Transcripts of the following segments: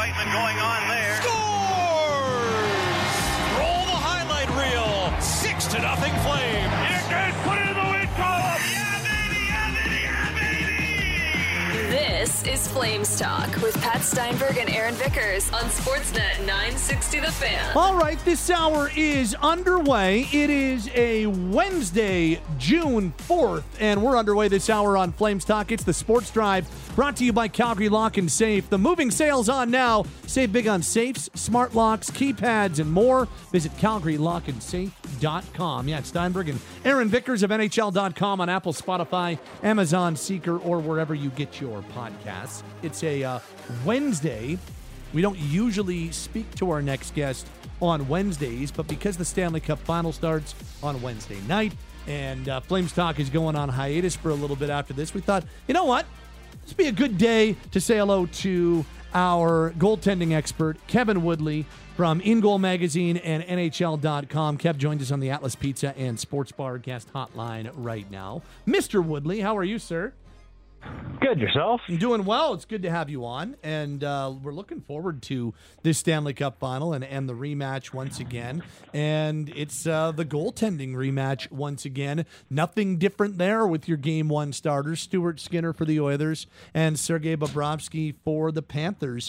excitement going on there. Scores! Roll the highlight reel. 6-0 Flame. Put it in the wind column. This is Flames Talk with Pat Steinberg and Aaron Vickers on Sportsnet 960 The Fan. All right, this hour is underway. It is a Wednesday, June 4th, and we're underway this hour on Flames Talk. It's the Sports Drive, brought to you by Calgary Lock and Safe. The moving sale's on now. Save big on safes, smart locks, keypads, and more. Visit CalgaryLockandSafe.com. Yeah, it's Steinberg and Aaron Vickers of NHL.com on Apple, Spotify, Amazon, Seeker, or wherever you get your podcasts. It's a Wednesday. We don't usually speak to our next guest on Wednesdays, but because the Stanley Cup Final starts on Wednesday night and Flames Talk is going on hiatus for a little bit after this, we thought, you know what? This would be a good day to say hello to our goaltending expert, Kevin Woodley from In Goal Magazine and NHL.com. Kev joins us on the Atlas Pizza and Sports Bar guest hotline right now. Mr. Woodley, how are you, sir? Good, yourself? I'm doing well. It's good to have you on, and we're looking forward to this Stanley Cup Final and the rematch once again. And it's the goaltending rematch once again. Nothing different there with your Game 1 starters, Stuart Skinner for the Oilers and Sergei Bobrovsky for the Panthers.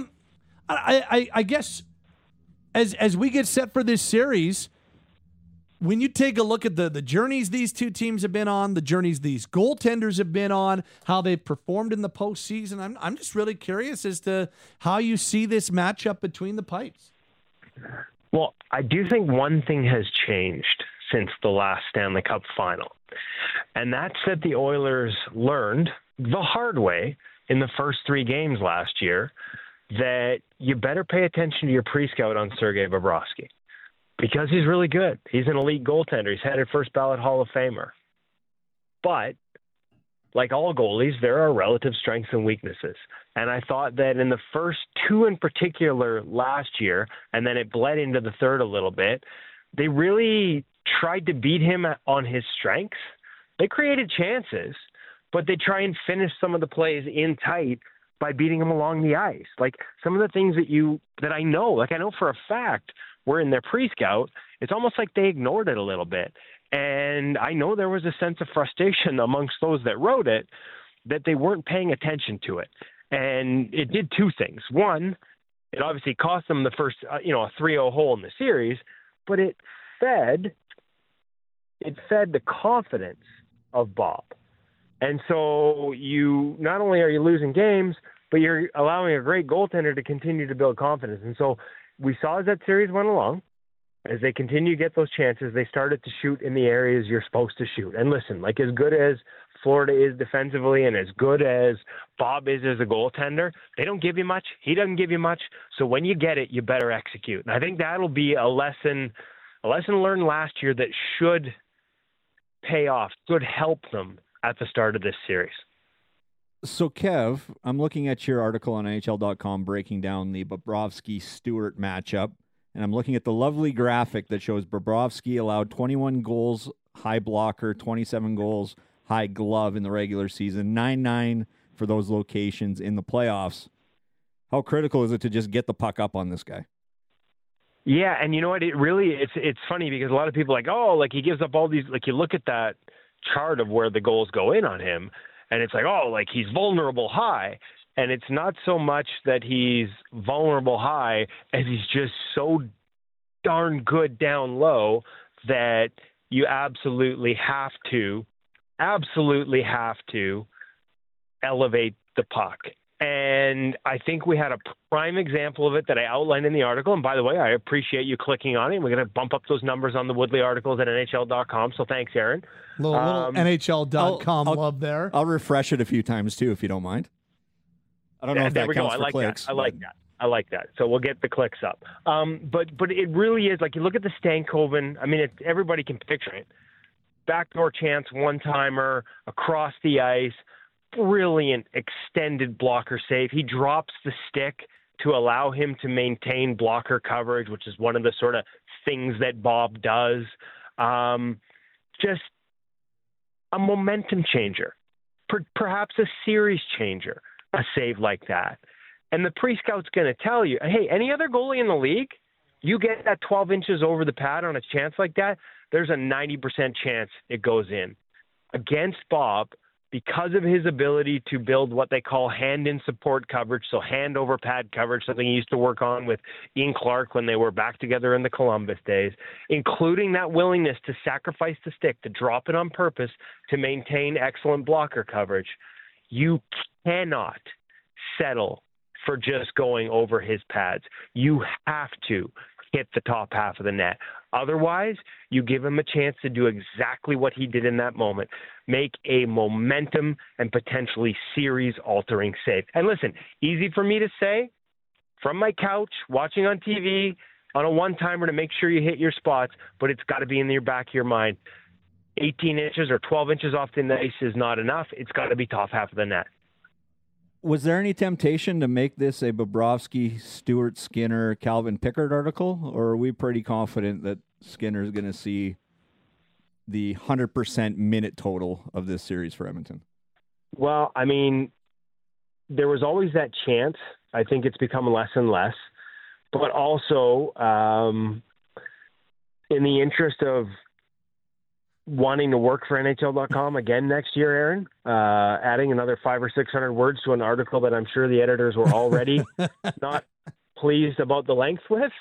I guess as we get set for this series, when you take a look at the journeys these two teams have been on, the journeys these goaltenders have been on, how they've performed in the postseason, I'm just really curious as to how you see this matchup between the Pipes. Well, I do think one thing has changed since the last Stanley Cup Final, and that's that the Oilers learned the hard way in the first 3 games last year that you better pay attention to your pre-scout on Sergei Bobrovsky. Because he's really good. He's an elite goaltender. He's headed first ballot Hall of Famer. But, like all goalies, there are relative strengths and weaknesses. And I thought that in the first 2 in particular last year, and then it bled into the third a little bit, they really tried to beat him on his strengths. They created chances, but they try and finish some of the plays in tight by beating him along the ice. Like some of the things that I know for a fact, were in their pre-scout, it's almost like they ignored it a little bit. And I know there was a sense of frustration amongst those that wrote it that they weren't paying attention to it. And it did 2 things. One, it obviously cost them the first, a 3-0 hole in the series, but it fed the confidence of Bob. And so you not only are you losing games, but you're allowing a great goaltender to continue to build confidence. And so we saw as that series went along, as they continue to get those chances, they started to shoot in the areas you're supposed to shoot. And listen, like as good as Florida is defensively and as good as Bob is as a goaltender, they don't give you much. He doesn't give you much. So when you get it, you better execute. And I think that'll be a lesson learned last year that should pay off, should help them at the start of this series. So, Kev, I'm looking at your article on NHL.com breaking down the Bobrovsky-Stewart matchup, and I'm looking at the lovely graphic that shows Bobrovsky allowed 21 goals, high blocker, 27 goals, high glove in the regular season, 9-9 for those locations in the playoffs. How critical is it to just get the puck up on this guy? Yeah, and you know what? It's funny because a lot of people are like, he gives up all these, like you look at that chart of where the goals go in on him, and it's like, he's vulnerable high. And it's not so much that he's vulnerable high as he's just so darn good down low that you absolutely have to elevate the puck. And I think we had a prime example of it that I outlined in the article. And by the way, I appreciate you clicking on it. We're going to bump up those numbers on the Woodley articles at NHL.com. So thanks, Aaron. Little NHL.com love there. I'll refresh it a few times too, if you don't mind. I don't know if that counts for clicks. I like that. So we'll get the clicks up. But it really is like you look at the Stankoven. I mean, everybody can picture it. Backdoor chance, one-timer, across the ice. Brilliant extended blocker save. He drops the stick to allow him to maintain blocker coverage, which is one of the sort of things that Bob does. Just a momentum changer, perhaps a series changer, a save like that. And the pre-scout's going to tell you, hey, any other goalie in the league, you get that 12 inches over the pad on a chance like that, there's a 90% chance it goes in. Against Bob, because of his ability to build what they call hand-in support coverage, so hand over pad coverage, something he used to work on with Ian Clark when they were back together in the Columbus days, including that willingness to sacrifice the stick, to drop it on purpose to maintain excellent blocker coverage, you cannot settle for just going over his pads. You have to hit the top half of the net. Otherwise, you give him a chance to do exactly what he did in that moment. Make a momentum and potentially series-altering save. And listen, easy for me to say from my couch, watching on TV, on a one-timer to make sure you hit your spots, but it's got to be in your back of your mind. 18 inches or 12 inches off the ice is not enough. It's got to be top half of the net. Was there any temptation to make this a Bobrovsky, Stuart Skinner, Calvin Pickard article, or are we pretty confident that Skinner is going to see the 100% minute total of this series for Edmonton? Well, I mean, there was always that chance. I think it's become less and less. But also, in the interest of wanting to work for NHL.com again next year, Aaron, adding another 500 or 600 words to an article that I'm sure the editors were already not pleased about the length with.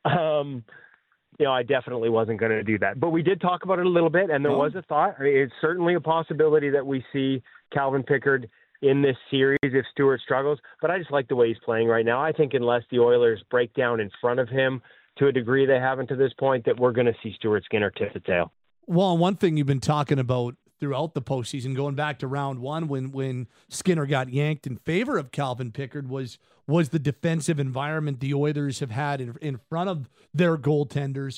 I definitely wasn't going to do that. But we did talk about it a little bit, and there was a thought. I mean, it's certainly a possibility that we see Calvin Pickard in this series if Stewart struggles. But I just like the way he's playing right now. I think unless the Oilers break down in front of him to a degree they haven't to this point, that we're going to see Stuart Skinner tip the tail. Well, one thing you've been talking about throughout the postseason, going back to round one when Skinner got yanked in favor of Calvin Pickard, was the defensive environment the Oilers have had in front of their goaltenders.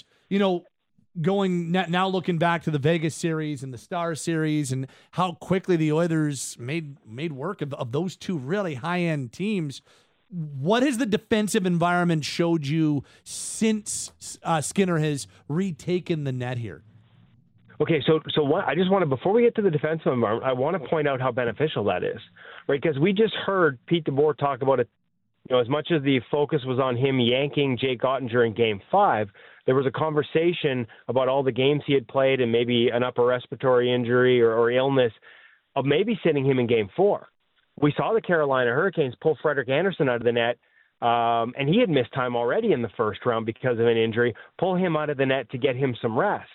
Now looking back to the Vegas series and the Star series and how quickly the Oilers made work of those two really high-end teams. What has the defensive environment showed you since Skinner has retaken the net here? Okay, so what I just want to, before we get to the defensive environment, I want to point out how beneficial that is, right? Because we just heard Pete DeBoer talk about it. As much as the focus was on him yanking Jake Ottinger in Game 5, there was a conversation about all the games he had played and maybe an upper respiratory injury or illness of maybe sitting him in Game 4. We saw the Carolina Hurricanes pull Frederik Andersen out of the net, and he had missed time already in the first round because of an injury, pull him out of the net to get him some rest.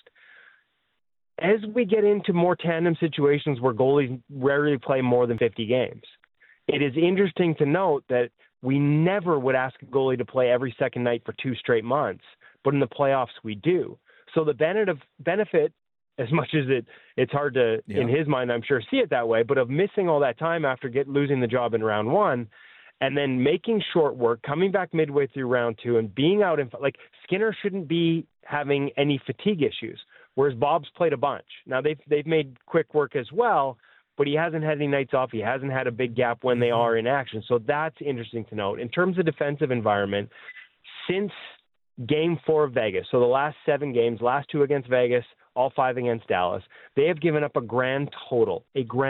As we get into more tandem situations where goalies rarely play more than 50 games, it is interesting to note that we never would ask a goalie to play every second night for 2 straight months, but in the playoffs we do. So the benefit, as much as it's hard to, in his mind, I'm sure, see it that way, but of missing all that time after losing the job in round 1, and then making short work, coming back midway through round 2, and being out Skinner shouldn't be having any fatigue issues. Whereas Bob's played a bunch. Now, they've made quick work as well, but he hasn't had any nights off. He hasn't had a big gap when they are in action. So that's interesting to note. In terms of defensive environment, since Game 4 of Vegas, so the last 7 games, last 2 against Vegas, all 5 against Dallas, they have given up a grand total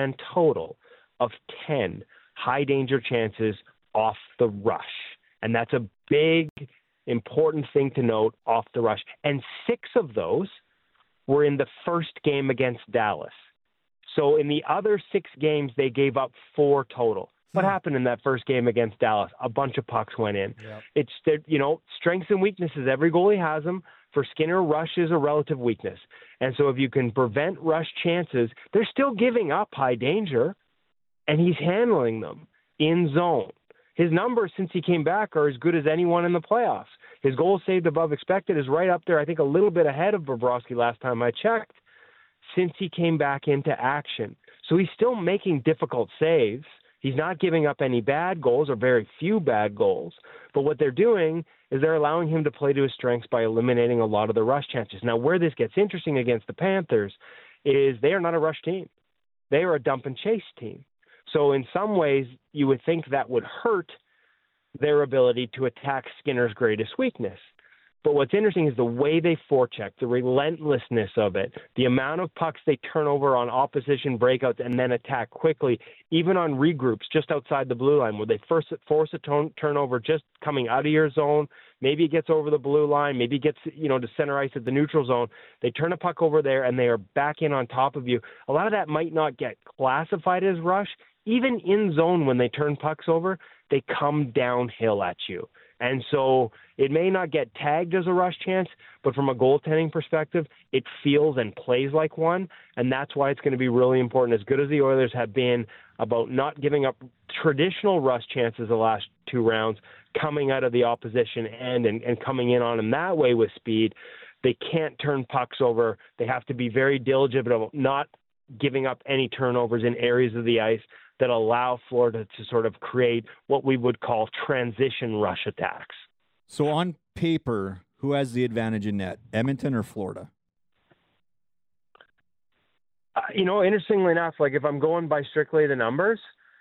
of 10 high-danger chances off the rush. And that's a big, important thing to note, off the rush. And 6 of those were in the first game against Dallas. So in the other 6 games, they gave up 4 total. What happened in that first game against Dallas? A bunch of pucks went in. Yep. It's, strengths and weaknesses. Every goalie has them. For Skinner, rush is a relative weakness. And so if you can prevent rush chances, they're still giving up high danger, and he's handling them in zone. His numbers since he came back are as good as anyone in the playoffs. His goals saved above expected is right up there, I think a little bit ahead of Bobrovsky last time I checked, since he came back into action. So he's still making difficult saves. He's not giving up any bad goals or very few bad goals. But what they're doing is they're allowing him to play to his strengths by eliminating a lot of the rush chances. Now, where this gets interesting against the Panthers is they are not a rush team. They are a dump and chase team. So in some ways, you would think that would hurt their ability to attack Skinner's greatest weakness. But what's interesting is the way they forecheck, the relentlessness of it, the amount of pucks they turn over on opposition breakouts and then attack quickly, even on regroups just outside the blue line where they first force a turnover just coming out of your zone. Maybe it gets over the blue line. Maybe it gets, to center ice at the neutral zone. They turn a puck over there and they are back in on top of you. A lot of that might not get classified as rush. Even in zone when they turn pucks over, they come downhill at you. And so it may not get tagged as a rush chance, but from a goaltending perspective, it feels and plays like one. And that's why it's going to be really important, as good as the Oilers have been about not giving up traditional rush chances the last two rounds, coming out of the opposition end and coming in on them that way with speed. They can't turn pucks over. They have to be very diligent about not giving up any turnovers in areas of the ice that allow Florida to sort of create what we would call transition rush attacks. So on paper, who has the advantage in net, Edmonton or Florida? Interestingly enough, like if I'm going by strictly the numbers,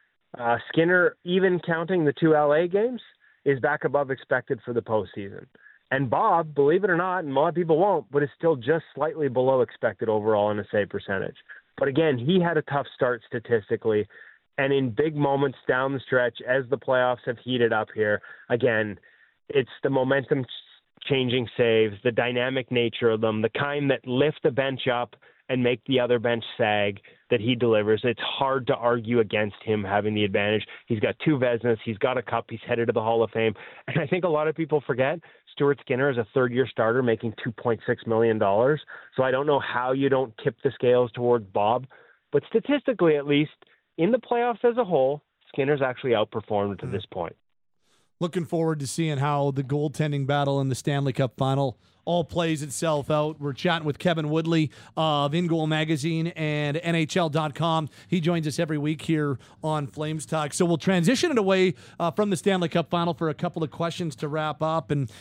Skinner, even counting the two LA games, is back above expected for the postseason. And Bob, believe it or not, and a lot of people won't, but is still just slightly below expected overall in a save percentage. But again, he had a tough start statistically. And in big moments down the stretch, as the playoffs have heated up here, again, it's the momentum-changing saves, the dynamic nature of them, the kind that lift the bench up and make the other bench sag that he delivers. It's hard to argue against him having the advantage. He's got two Vezinas. He's got a cup. He's headed to the Hall of Fame. And I think a lot of people forget Stuart Skinner is a third-year starter making $2.6 million. So I don't know how you don't tip the scales towards Bob. But statistically, at least, in the playoffs as a whole, Skinner's actually outperformed to this point. Looking forward to seeing how the goaltending battle in the Stanley Cup Final all plays itself out. We're chatting with Kevin Woodley of In Goal Magazine and NHL.com. He joins us every week here on Flames Talk. So we'll transition it away from the Stanley Cup Final for a couple of questions to wrap up. And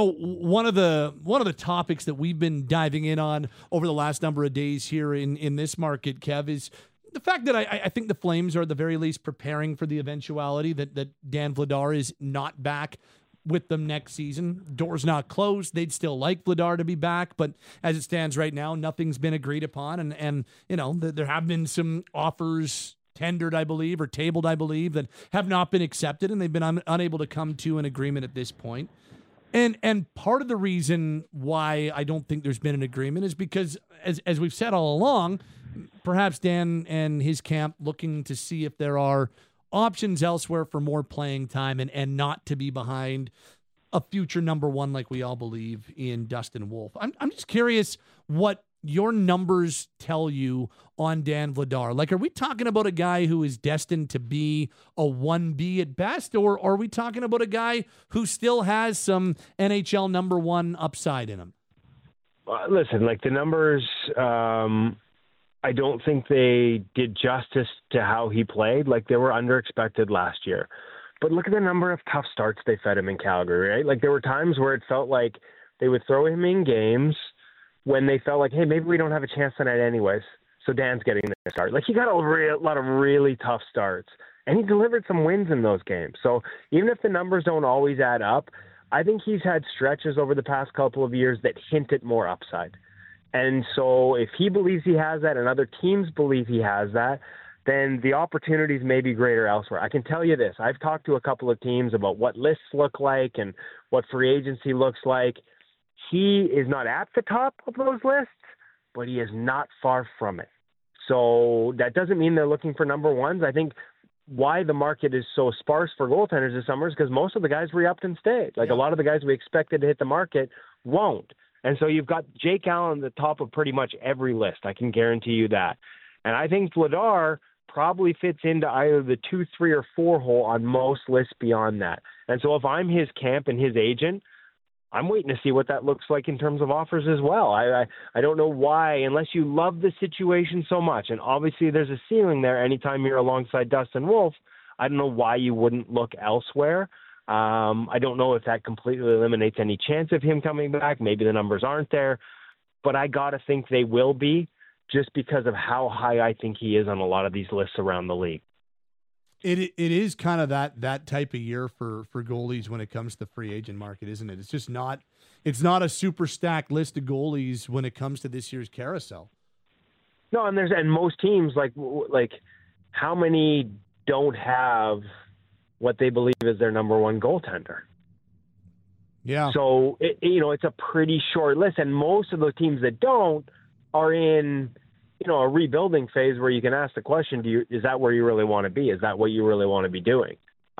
one of the topics that we've been diving in on over the last number of days here in this market, Kev, is the fact that I think the Flames are at the very least preparing for the eventuality that Dan Vladar is not back with them next season. Door's not closed. They'd still like Vladar to be back, but as it stands right now, nothing's been agreed upon. And there have been some offers tendered, I believe, or tabled, I believe, that have not been accepted, and they've been unable to come to an agreement at this point. And part of the reason why I don't think there's been an agreement is because, as we've said all along, perhaps Dan and his camp looking to see if there are options elsewhere for more playing time and not to be behind a future number one like we all believe in Dustin Wolf. I'm just curious what your numbers tell you on Dan Vladar. Like, are we talking about a guy who is destined to be a 1B at best, or are we talking about a guy who still has some NHL number one upside in him? Listen, like the numbers, I don't think they did justice to how he played. Like they were under-expected last year. But look at the number of tough starts they fed him in Calgary, right? Like there were times where it felt like they would throw him in games when they felt like, hey, maybe we don't have a chance tonight anyways. So Dan's getting the start. Like he got a lot of really tough starts. And he delivered some wins in those games. So even if the numbers don't always add up, I think he's had stretches over the past couple of years that hint at more upside. And so if he believes he has that and other teams believe he has that, then the opportunities may be greater elsewhere. I can tell you this. I've talked to a couple of teams about what lists look like and what free agency looks like. He is not at the top of those lists, but he is not far from it. So that doesn't mean they're looking for number ones. I think why the market is so sparse for goaltenders this summer is because most of the guys re-upped and stayed. Like a lot of the guys we expected to hit the market won't. And so you've got Jake Allen at the top of pretty much every list. I can guarantee you that. And I think Vladar probably fits into either the 2, 3, or 4 hole on most lists beyond that. And so if I'm his camp and his agent, I'm waiting to see what that looks like in terms of offers as well. I don't know why, unless you love the situation so much, and obviously there's a ceiling there anytime you're alongside Dustin Wolf, I don't know why you wouldn't look elsewhere. I don't know if that completely eliminates any chance of him coming back. Maybe the numbers aren't there, but I got to think they will be just because of how high I think he is on a lot of these lists around the league. It is kind of that type of year for goalies when it comes to the free agent market, isn't it? It's just not it's not a super stacked list of goalies when it comes to this year's carousel. No, and most teams like how many don't have what they believe is their number one goaltender? Yeah. So it's a pretty short list, and most of the teams that don't are in a rebuilding phase where you can ask the question: is that where you really want to be? Is that what you really want to be doing?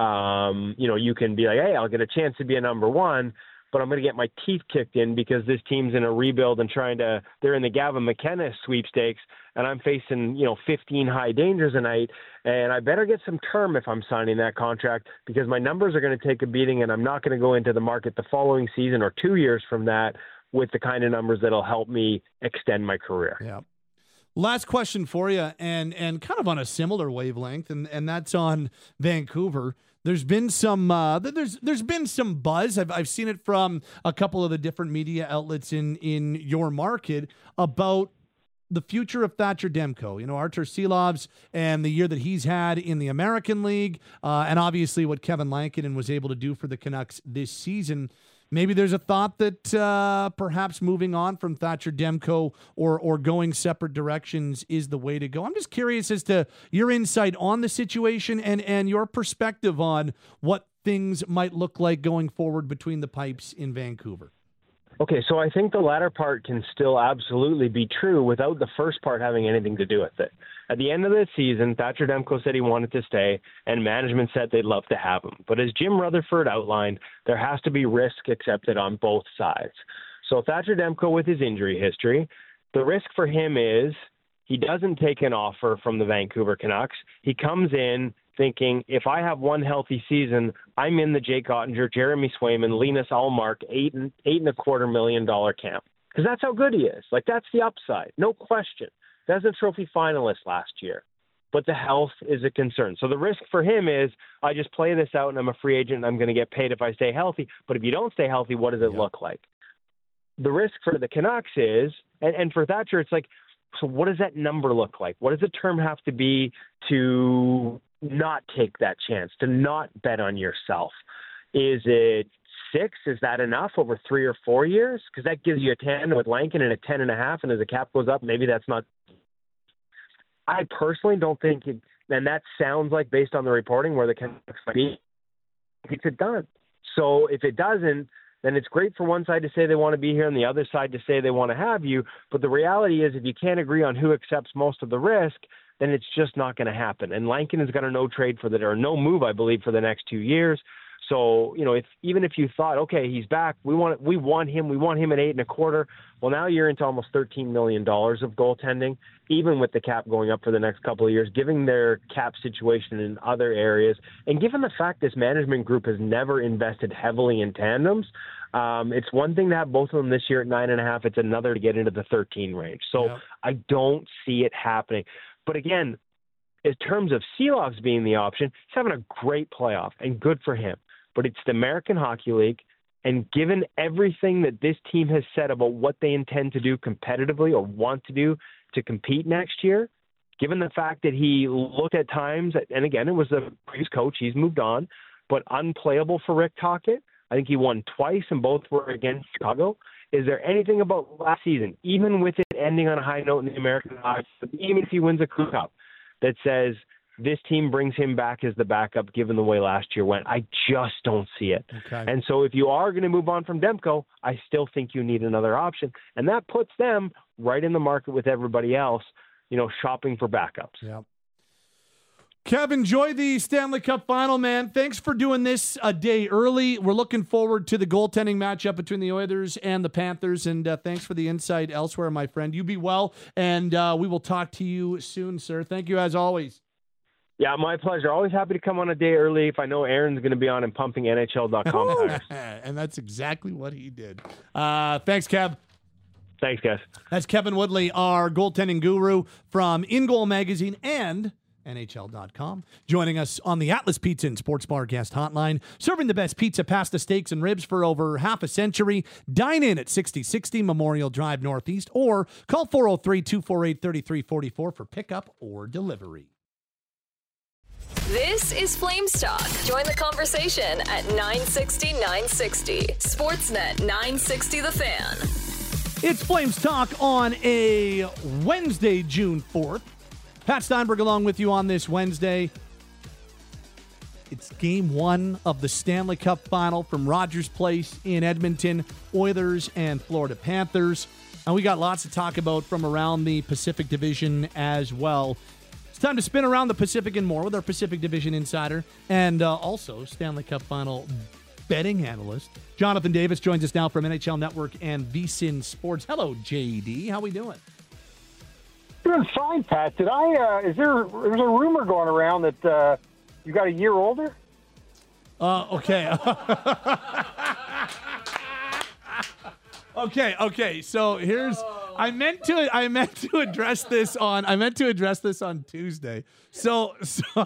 You can be like, hey, I'll get a chance to be a number one, but I'm going to get my teeth kicked in because this team's in a rebuild and they're in the Gavin McKenna sweepstakes, and I'm facing 15 high dangers a night, and I better get some term if I'm signing that contract because my numbers are going to take a beating, and I'm not going to go into the market the following season or 2 years from that with the kind of numbers that'll help me extend my career. Yeah. Last question for you, and kind of on a similar wavelength, and that's on Vancouver. There's been some there's been some buzz. I've seen it from a couple of the different media outlets in your market about the future of Thatcher Demko. Artur Silovs and the year that he's had in the American League, and obviously what Kevin Lankinen was able to do for the Canucks this season. Maybe there's a thought that perhaps moving on from Thatcher Demko or going separate directions is the way to go. I'm just curious as to your insight on the situation and your perspective on what things might look like going forward between the pipes in Vancouver. Okay, so I think the latter part can still absolutely be true without the first part having anything to do with it. At the end of the season, Thatcher Demko said he wanted to stay, and management said they'd love to have him. But as Jim Rutherford outlined, there has to be risk accepted on both sides. So Thatcher Demko, with his injury history, the risk for him is he doesn't take an offer from the Vancouver Canucks. He comes in thinking, if I have one healthy season, I'm in the Jake Ottinger, Jeremy Swayman, Linus Ullmark, $8.25 million camp. Because that's how good he is. That's the upside. No question. Vezina Trophy finalist last year. But the health is a concern. So the risk for him is, I just play this out and I'm a free agent and I'm going to get paid if I stay healthy. But if you don't stay healthy, what does it look like? The risk for the Canucks is, and for Thatcher, it's like, so what does that number look like? What does the term have to be to not take that chance, to not bet on yourself? Is it 6? Is that enough over 3 or 4 years? Because that gives you a 10 with Lankin and a 10.5, and as the cap goes up, maybe that's not. I personally don't think it, and that sounds like, based on the reporting, where the Canucks might be, it's it done. So if it doesn't, then it's great for one side to say they want to be here and the other side to say they want to have you. But the reality is, if you can't agree on who accepts most of the risk, then it's just not going to happen. And Lankin has got a no trade for that, or no move, I believe, for the next 2 years. So, even if you thought, okay, he's back, we want him at 8.25. Well, now you're into almost $13 million of goaltending, even with the cap going up for the next couple of years, given their cap situation in other areas. And given the fact this management group has never invested heavily in tandems, it's one thing to have both of them this year at 9.5. It's another to get into the 13 range. So yeah. I don't see it happening. But again, in terms of Silovs being the option, he's having a great playoff, and good for him. But it's the American Hockey League, and given everything that this team has said about what they intend to do competitively or want to do to compete next year, given the fact that he looked at times, and again, it was the previous coach, he's moved on, but unplayable for Rick Tocchet. I think he won twice, and both were against Chicago. Is there anything about last season, even with it ending on a high note in the American Hockey League, even if he wins a Cup, that says this team brings him back as the backup given the way last year went? I just don't see it. Okay. And so if you are going to move on from Demko, I still think you need another option. And that puts them right in the market with everybody else, shopping for backups. Yeah. Kev, enjoy the Stanley Cup final, man. Thanks for doing this a day early. We're looking forward to the goaltending matchup between the Oilers and the Panthers, and thanks for the insight elsewhere, my friend. You be well, and we will talk to you soon, sir. Thank you as always. Yeah, my pleasure. Always happy to come on a day early if I know Aaron's going to be on and pumping NHL.com. And that's exactly what he did. Thanks, Kev. Thanks, guys. That's Kevin Woodley, our goaltending guru from In Goal Magazine and NHL.com, joining us on the Atlas Pizza and Sports Bar guest hotline, serving the best pizza, pasta, steaks, and ribs for over half a century. Dine in at 6060 Memorial Drive Northeast, or call 403-248-3344 for pickup or delivery. This is Flames Talk. Join the conversation at 960-960. Sportsnet 960 The Fan. It's Flames Talk on a Wednesday, June 4th. Pat Steinberg along with you on this Wednesday. It's game one of the Stanley Cup Final from Rogers Place in Edmonton, Oilers and Florida Panthers. And we got lots to talk about from around the Pacific Division as well. It's time to spin around the Pacific and more with our Pacific Division insider and also Stanley Cup Final betting analyst. Jonathan Davis joins us now from NHL Network and VSiN Sports. Hello, JD. How we doing? Doing fine, Pat. There's a rumor going around that you got a year older? Okay. Okay. So here's I meant to address this on Tuesday. So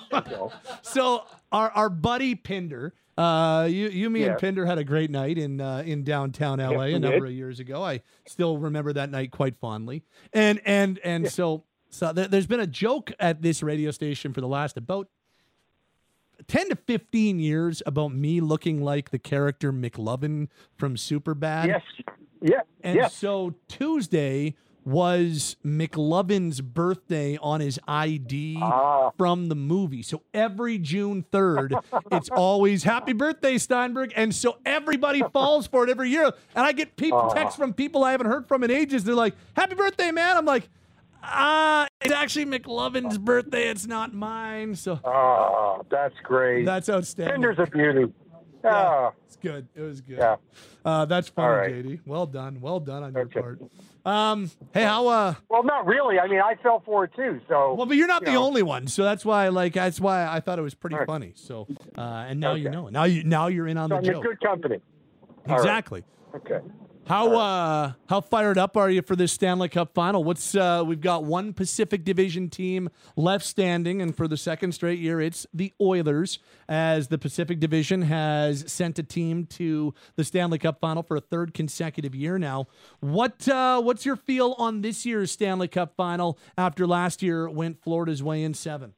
our buddy Pinder, me and Pinder had a great night in downtown LA a number of years ago. I still remember that night quite fondly. So there's been a joke at this radio station for the last about 10 to 15 years about me looking like the character McLovin from Superbad. Yes. Yeah. And so Tuesday was McLovin's birthday on his ID from the movie. So every June 3rd, it's always happy birthday, Steinberg. And so everybody falls for it every year. And I get texts from people I haven't heard from in ages. They're like, happy birthday, man. I'm like, it's actually McLovin's birthday. It's not mine. So that's great. That's outstanding. Pinder's a beauty. Yeah, it's good. It was good. Yeah. That's funny, right. JD. Well done on your part. Hey, how? Well, not really. I mean, I fell for it too. So. Well, but you're not the only one. So that's why I thought it was pretty funny. So, and now you know. Now you're in on the I'm joke. in good company. Exactly. Right. Okay. How fired up are you for this Stanley Cup Final? We've got one Pacific Division team left standing, and for the second straight year, it's the Oilers, as the Pacific Division has sent a team to the Stanley Cup Final for a third consecutive year now. What's your feel on this year's Stanley Cup Final after last year went Florida's way in 7?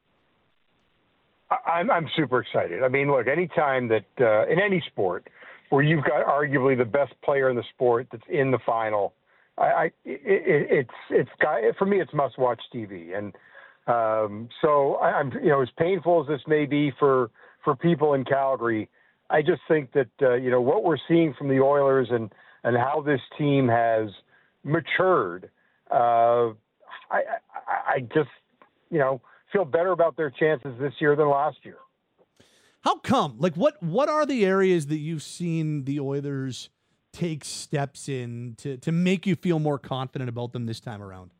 I'm super excited. I mean, look, anytime that in any sport where you've got arguably the best player in the sport that's in the final, it's for me, it's must-watch TV. And so I'm, as painful as this may be for people in Calgary, I just think that what we're seeing from the Oilers and how this team has matured, I just feel better about their chances this year than last year. How come? Like, what are the areas that you've seen the Oilers take steps in to make you feel more confident about them this time around?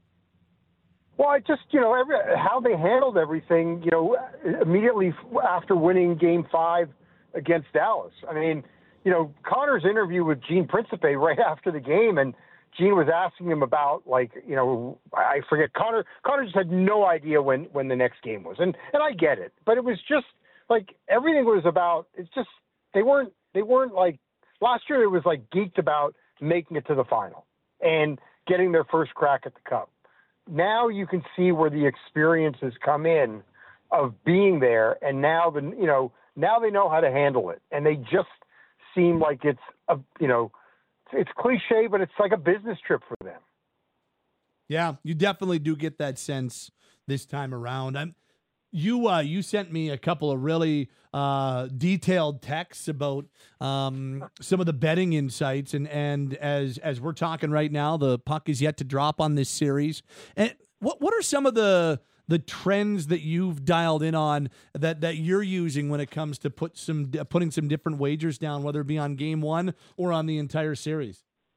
Well, I just, how they handled everything, immediately after winning Game 5 against Dallas. I mean, Connor's interview with Gene Principe right after the game, and Gene was asking him about, I forget, Connor just had no idea when the next game was. And I get it, but it was just, everything was about, it's just, they weren't like, last year it was geeked about making it to the final and getting their first crack at the cup. Now you can see where the experiences come in of being there, and now now they know how to handle it, and they just seem like it's it's cliche, but it's like a business trip for them. Yeah, you definitely do get that sense this time around. You sent me a couple of really detailed texts about some of the betting insights, and as we're talking right now, the puck is yet to drop on this series. And what are some of the trends that you've dialed in on that you're using when it comes to putting some different wagers down, whether it be on game one or on the entire series?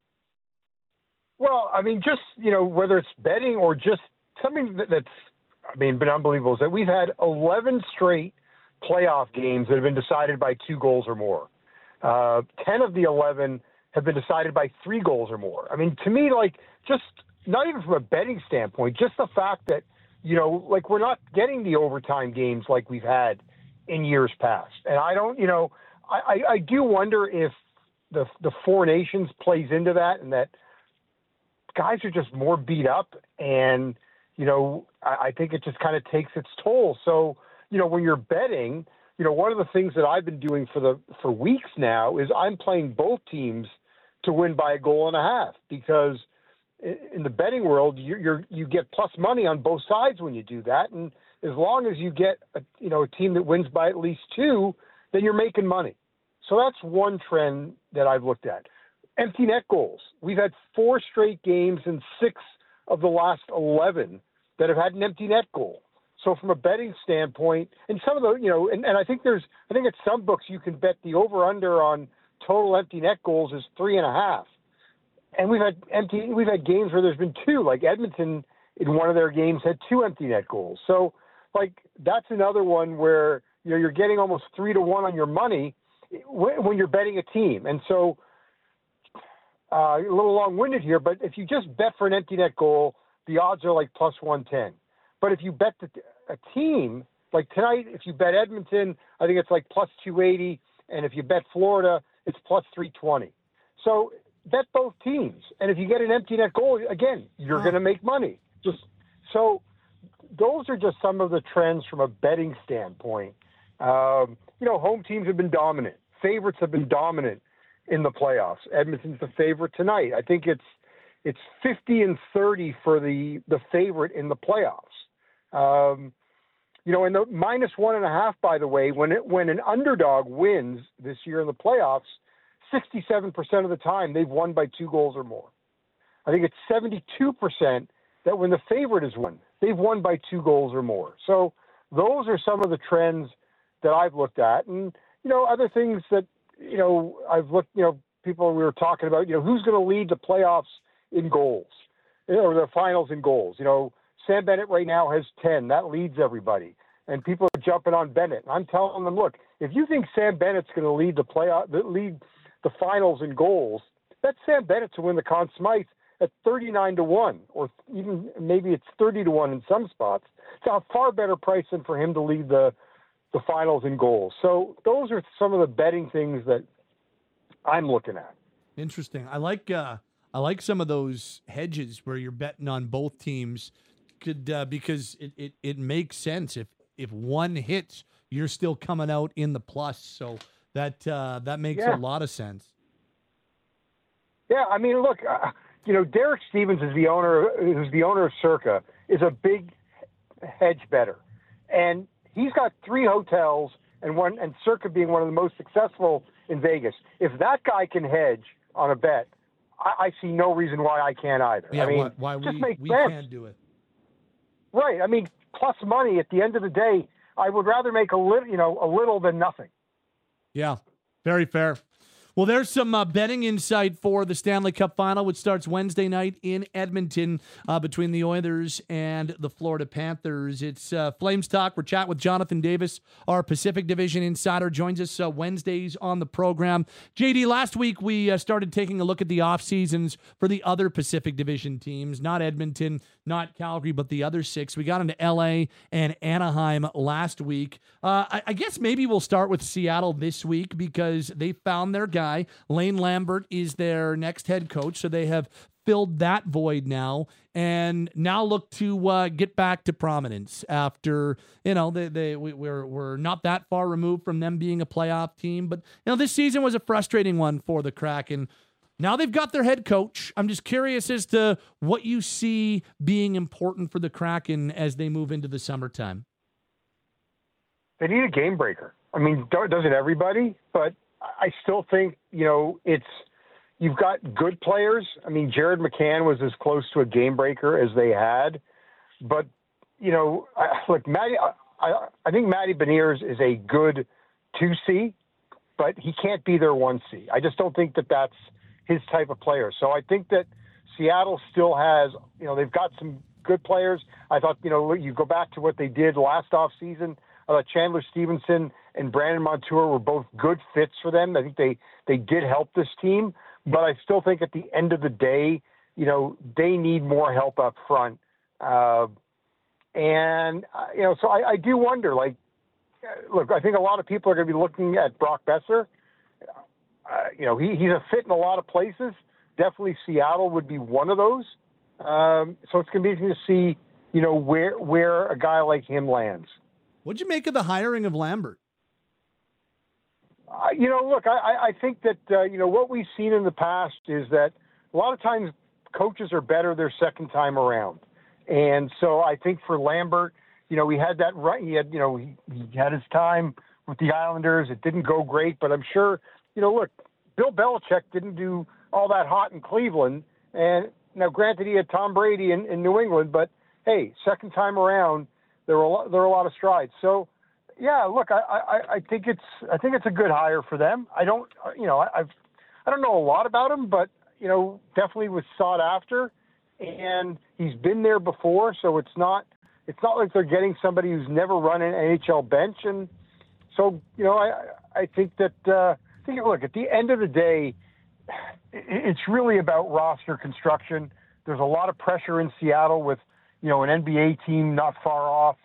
Well, I mean, just whether it's betting or just something that's been unbelievable is that we've had 11 straight playoff games that have been decided by 2 goals or more. 10 of the 11 have been decided by 3 goals or more. I mean, to me, just not even from a betting standpoint, just the fact that, we're not getting the overtime games like we've had in years past. And I don't, I do wonder if the Four Nations plays into that, and that guys are just more beat up, and I think it just kind of takes its toll. So, when you're betting, one of the things that I've been doing for weeks now is I'm playing both teams to win by a goal and a half, because in the betting world, you get plus money on both sides when you do that. And as long as you get a team that wins by at least 2, then you're making money. So that's one trend that I've looked at. Empty net goals. We've had 4 straight games and 6 of the last 11 that have had an empty net goal. So from a betting standpoint, and some of the, and I think at some books you can bet the over/under on total empty net goals is 3.5. And we've had games where there's been 2, like Edmonton in one of their games had 2 empty net goals. So that's another one where, you're getting almost 3-1 on your money when you're betting a team. And so a little long-winded here, but if you just bet for an empty net goal, the odds are like plus 110. But if you bet a team, like tonight, if you bet Edmonton, I think it's like plus 280. And if you bet Florida, it's plus 320. So bet both teams. And if you get an empty net goal, again, you're going to make money. So those are just some of the trends from a betting standpoint. Home teams have been dominant. Favorites have been dominant in the playoffs. Edmonton's the favorite tonight. I think it's 50-30 for the favorite in the playoffs. And the minus 1.5, by the way, when an underdog wins this year in the playoffs, 67% of the time they've won by 2 goals or more. I think it's 72% that when the favorite has won, they've won by 2 goals or more. So those are some of the trends that I've looked at. And, other things that, I've looked, people we were talking about, who's going to lead the playoffs in goals, or the finals in goals. Sam Bennett right now has 10. That leads everybody. And people are jumping on Bennett. And I'm telling them, look, if you think Sam Bennett's going to lead lead the finals in goals, that's Sam Bennett to win the Conn Smythe at 39-1, or even maybe it's 30-1 in some spots. It's a far better price than for him to lead the finals in goals. So those are some of the betting things that I'm looking at. Interesting. I like some of those hedges where you're betting on both teams, because it makes sense. If one hits, you're still coming out in the plus. So that makes a lot of sense. Yeah, I mean, look, Derek Stevens who's the owner of Circa, is a big hedge better, and he's got 3 hotels and Circa being one of the most successful in Vegas. If that guy can hedge on a bet, I see no reason why I can't either. Yeah, I mean, why just we sense. can't do it. Right. I mean, plus money at the end of the day, I would rather make a little than nothing. Yeah, very fair. Well, there's some betting insight for the Stanley Cup Final, which starts Wednesday night in Edmonton between the Oilers and the Florida Panthers. It's Flames Talk. We're chatting with Jonathan Davis, our Pacific Division insider, joins us Wednesdays on the program. JD, last week we started taking a look at the off seasons for the other Pacific Division teams, not Edmonton, not Calgary, but the other 6. We got into LA and Anaheim last week. I guess maybe we'll start with Seattle this week because they found their guy. Lane Lambert is their next head coach, so they have filled that void now, and now look to get back to prominence after we're not that far removed from them being a playoff team. But this season was a frustrating one for the Kraken. Now they've got their head coach. I'm just curious as to what you see being important for the Kraken as they move into the summertime. They need a game breaker. I mean, doesn't everybody? But I still think, you've got good players. I mean, Jared McCann was as close to a game breaker as they had. But, I think Matty Beniers is a good 2C, but he can't be their 1C. I just don't think that that's his type of player. So I think that Seattle still has, they've got some good players. I thought, you go back to what they did last offseason. Chandler Stevenson and Brandon Montour were both good fits for them. I think they did help this team, but I still think at the end of the day, they need more help up front. So I do wonder, look, I think a lot of people are going to be looking at Brock Besser. He's a fit in a lot of places. Definitely Seattle would be one of those. So it's going to be interesting to see, where a guy like him lands. What'd you make of the hiring of Lambert? Look, I think that, what we've seen in the past is that a lot of times coaches are better their second time around. And so I think for Lambert, he had that right. He had his time with the Islanders. It didn't go great, but I'm sure, look, Bill Belichick didn't do all that hot in Cleveland. And now, granted, he had Tom Brady in New England, but hey, second time around, there were a lot of strides. So, yeah, look, I think it's a good hire for them. I don't know a lot about him, but definitely was sought after, and he's been there before, so it's not like they're getting somebody who's never run an NHL bench. And so, I think that look, at the end of the day, it's really about roster construction. There's a lot of pressure in Seattle with an NBA team not far off.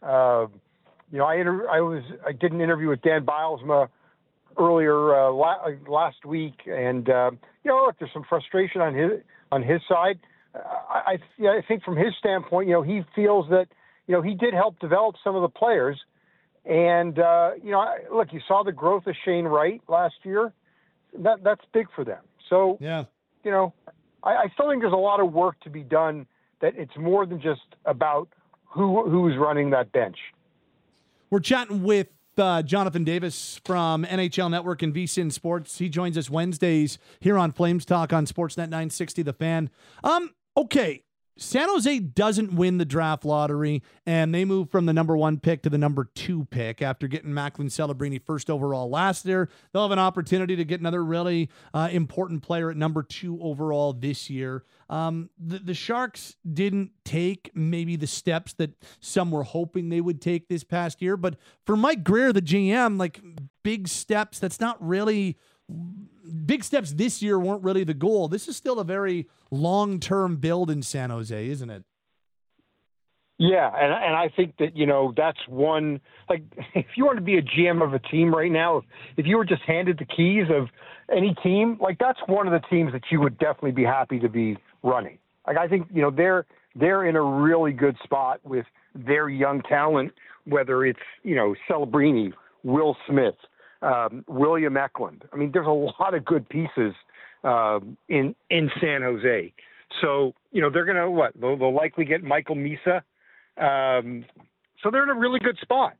I did an interview with Dan Bilesma earlier last week, and look, there's some frustration on his side. I think from his standpoint, he feels that he did help develop some of the players, and look, you saw the growth of Shane Wright last year. That's big for them. So yeah, I still think there's a lot of work to be done. That it's more than just about who's running that bench. We're chatting with Jonathan Davis from NHL Network and VSiN Sports. He joins us Wednesdays here on Flames Talk on Sportsnet 960 The Fan. Okay, San Jose doesn't win the draft lottery, and they move from the number 1 pick to the number 2 pick after getting Macklin Celebrini first overall last year. They'll have an opportunity to get another really important player at number 2 overall this year. The Sharks didn't take maybe the steps that some were hoping they would take this past year, but for Mike Grier, the GM, like big steps, that's not really big steps this year weren't really the goal. This is still a very long-term build in San Jose, isn't it? Yeah, and I think that, that's one, like, if you want to be a GM of a team right now, if you were just handed the keys of any team, like, that's one of the teams that you would definitely be happy to be running. Like, I think, they're in a really good spot with their young talent, whether it's, Celebrini, Will Smith, William Eklund. I mean, there's a lot of good pieces in San Jose. So, they're going to They'll likely get Michael Misa. So they're in a really good spot.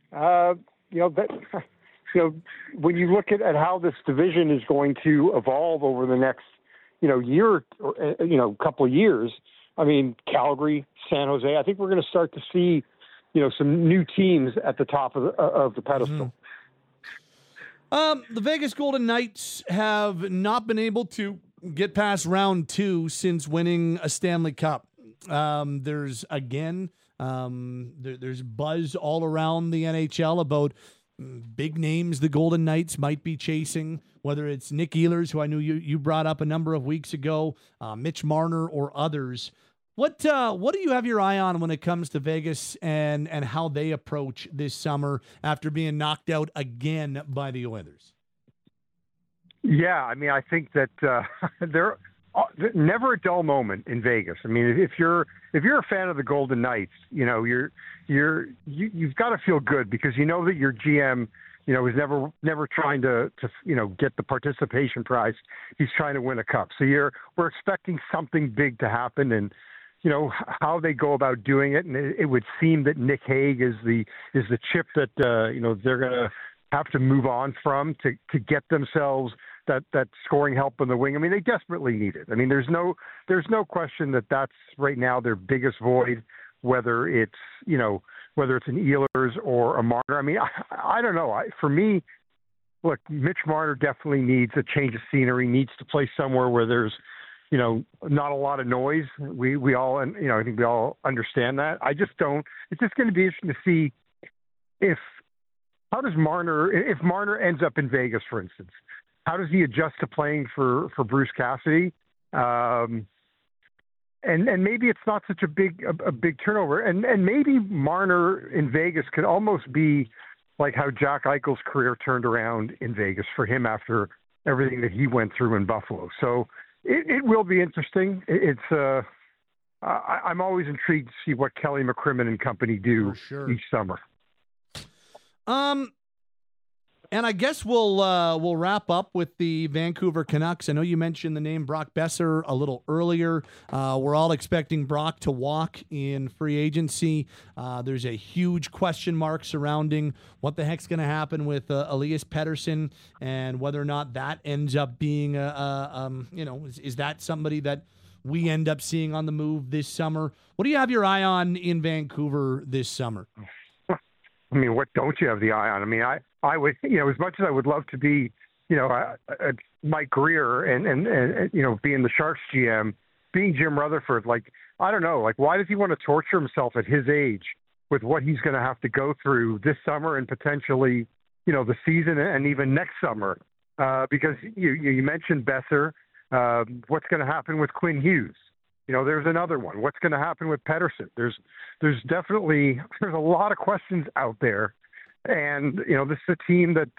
When you look at how this division is going to evolve over the next, year or, couple of years, I mean, Calgary, San Jose, I think we're going to start to see, some new teams at the top of the pedestal. The Vegas Golden Knights have not been able to get past round 2 since winning a Stanley Cup. There's buzz all around the NHL about big names the Golden Knights might be chasing, whether it's Nick Ehlers, who I knew you brought up a number of weeks ago, Mitch Marner, or others. What do you have your eye on when it comes to Vegas and how they approach this summer after being knocked out again by the Oilers? Yeah, I mean, I think that they're never a dull moment in Vegas. I mean, if you're a fan of the Golden Knights, you've got to feel good because you know that your GM, is never trying to get the participation prize. He's trying to win a cup. So we're expecting something big to happen, and how they go about doing it. And it would seem that Nick Hague is the chip that they're going to have to move on from to get themselves that scoring help in the wing. I mean, they desperately need it. I mean, there's no question that that's right now their biggest void, whether it's an Ehlers or a Marner. I mean, I don't know. For me, look, Mitch Marner definitely needs a change of scenery, needs to play somewhere where there's, not a lot of noise. We all, I think we all understand that. I just don't. It's just going to be interesting to see if Marner ends up in Vegas, for instance. How does he adjust to playing for Bruce Cassidy? And maybe it's not such a big turnover. And maybe Marner in Vegas could almost be like how Jack Eichel's career turned around in Vegas for him after everything that he went through in Buffalo. So it will be interesting. I'm always intrigued to see what Kelly McCrimmon and company do each summer. And I guess we'll wrap up with the Vancouver Canucks. I know you mentioned the name Brock Besser a little earlier. We're all expecting Brock to walk in free agency. There's a huge question mark surrounding what the heck's going to happen with Elias Pettersson and whether or not that ends up being is that somebody that we end up seeing on the move this summer? What do you have your eye on in Vancouver this summer? I mean, what don't you have the eye on? I mean, I would, as much as I would love to be, Mike Greer and being the Sharks GM, being Jim Rutherford, I don't know, why does he want to torture himself at his age with what he's going to have to go through this summer and potentially, the season and even next summer? Because you mentioned Besser. What's going to happen with Quinn Hughes? There's another one. What's going to happen with Pettersson? There's a lot of questions out there. And, this is a team that,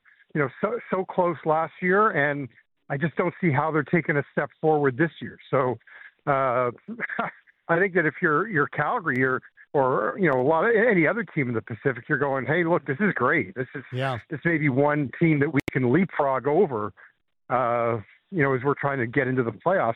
so close last year, and I just don't see how they're taking a step forward this year. So I think that if you're Calgary or any other team in the Pacific, you're going, hey, look, this is great. This may be one team that we can leapfrog over, as we're trying to get into the playoffs.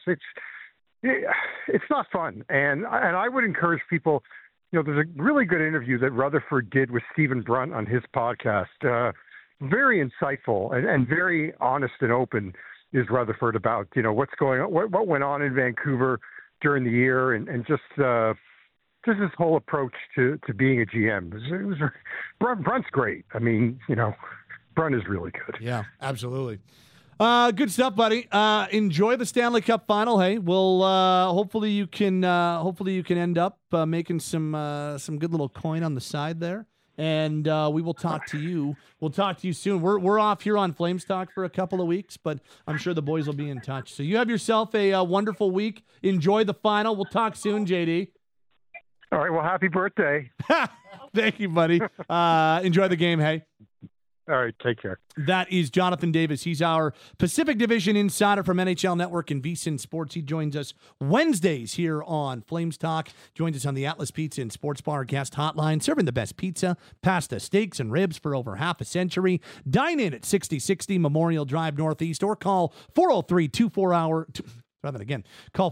It's not fun. And I would encourage people, there's a really good interview that Rutherford did with Stephen Brunt on his podcast. Very insightful and very honest and open is Rutherford about, what's going on, what went on in Vancouver during the year and just this whole approach to being a GM. Brunt's great. I mean, Brunt is really good. Yeah, absolutely. Good stuff, buddy. Enjoy the Stanley Cup final. Hey, we'll hopefully you can end up making some good little coin on the side there, and we will talk to you. We'll talk to you soon. We're off here on Flames Talk for a couple of weeks, but I'm sure the boys will be in touch. So you have yourself a wonderful week. Enjoy the final. We'll talk soon, JD. All right. Well, happy birthday. Thank you, buddy. Enjoy the game. Hey. All right, take care. That is Jonathan Davis. He's our Pacific Division insider from NHL Network and VSiN Sports. He joins us Wednesdays here on Flames Talk. Joins us on the Atlas Pizza and Sports Bar guest hotline, serving the best pizza, pasta, steaks, and ribs for over half a century. Dine in at 6060 Memorial Drive Northeast or call 403-24-hour... Call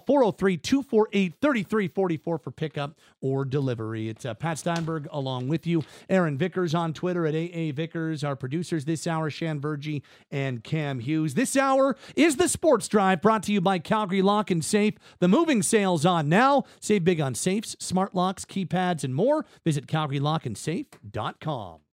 403-248-3344 for pickup or delivery. It's Pat Steinberg along with you. Aaron Vickers on Twitter at AA Vickers. Our producers this hour, Shan Vergy and Cam Hughes. This hour is the Sports Drive, brought to you by Calgary Lock and Safe. The moving sale's on now. Save big on safes, smart locks, keypads, and more. Visit CalgaryLockandSafe.com.